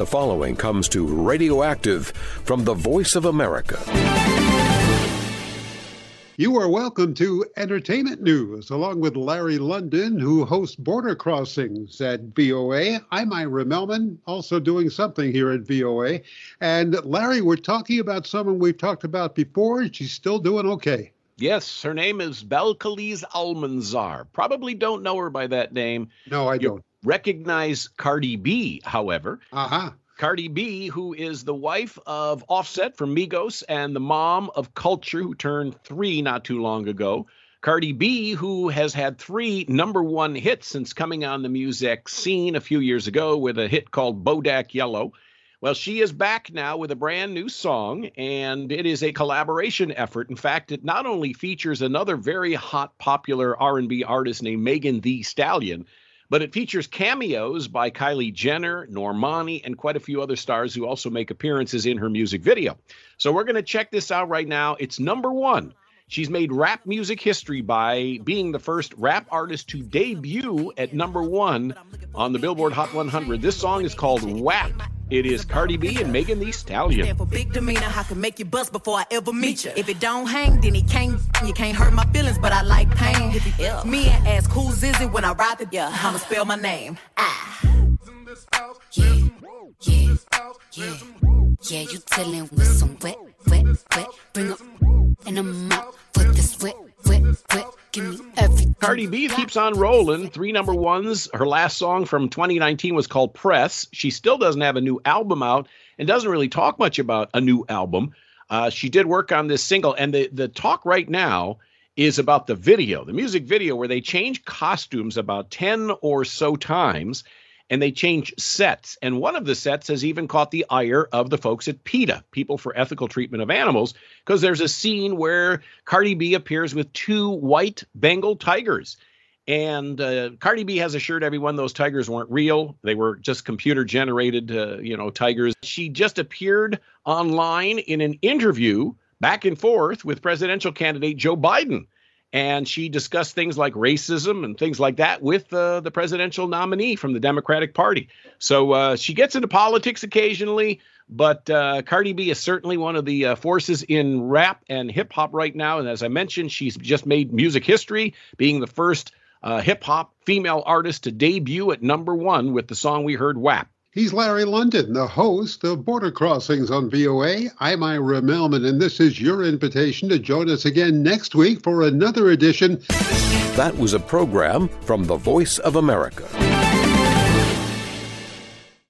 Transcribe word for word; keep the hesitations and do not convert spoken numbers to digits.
The following comes to Radioactive from the Voice of America. You are welcome to Entertainment News, along with Larry London, who hosts Border Crossings at V O A. I'm Ira Melman, also doing something here at V O A. And Larry, we're talking about someone we've talked about before. She's still doing okay. Yes, her name is Belcalis Almanzar. Probably don't know her by that name. No, I you don't. Recognize Cardi B, however. Uh-huh. Cardi B, who is the wife of Offset from Migos and the mom of Culture, who turned three not too long ago. Cardi B, who has had three number one hits since coming on the music scene a few years ago with a hit called Bodak Yellow. Well, she is back now with a brand new song, and it is a collaboration effort. In fact, it not only features another very hot, popular R and B artist named Megan Thee Stallion, but it features cameos by Kylie Jenner, Normani, and quite a few other stars who also make appearances in her music video. So we're going to check this out right now. It's number one. She's made rap music history by being the first rap artist to debut at number one on the Billboard Hot one hundred. This song is called W A P. It is Cardi B and Megan Thee Stallion. For big demeanor, I can make you bust before I ever meet you. If it don't hang, then it can't. You can't hurt my feelings, but I like pain. If it yeah. Me and ask who's is it when I ride the yeah, I'ma spell my name. Ah. Yeah, yeah, yeah, yeah. You tellin' with some wet, wet, wet. Bring up and I'm out for this wet, wet, wet. Give me everything. Cardi B keeps on rolling. Three number ones. Her last song from twenty nineteen was called Press. She still doesn't have a new album out and doesn't really talk much about a new album. Uh, she did work on this single, and the, the talk right now is about the video, the music video, where they change costumes about ten or so times, and they change sets. And one of the sets has even caught the ire of the folks at PETA, People for Ethical Treatment of Animals, because there's a scene where Cardi B appears with two white Bengal tigers. And uh, Cardi B has assured everyone those tigers weren't real. They were just computer-generated, uh, you know, tigers. She just appeared online in an interview back and forth with presidential candidate Joe Biden. And she discussed things like racism and things like that with uh, the presidential nominee from the Democratic Party. So uh, she gets into politics occasionally, but uh, Cardi B is certainly one of the uh, forces in rap and hip hop right now. And as I mentioned, she's just made music history, being the first uh, hip hop female artist to debut at number one with the song we heard, W A P. He's Larry London, the host of Border Crossings on V O A. I'm Ira Melman, and this is your invitation to join us again next week for another edition. That was a program from the Voice of America.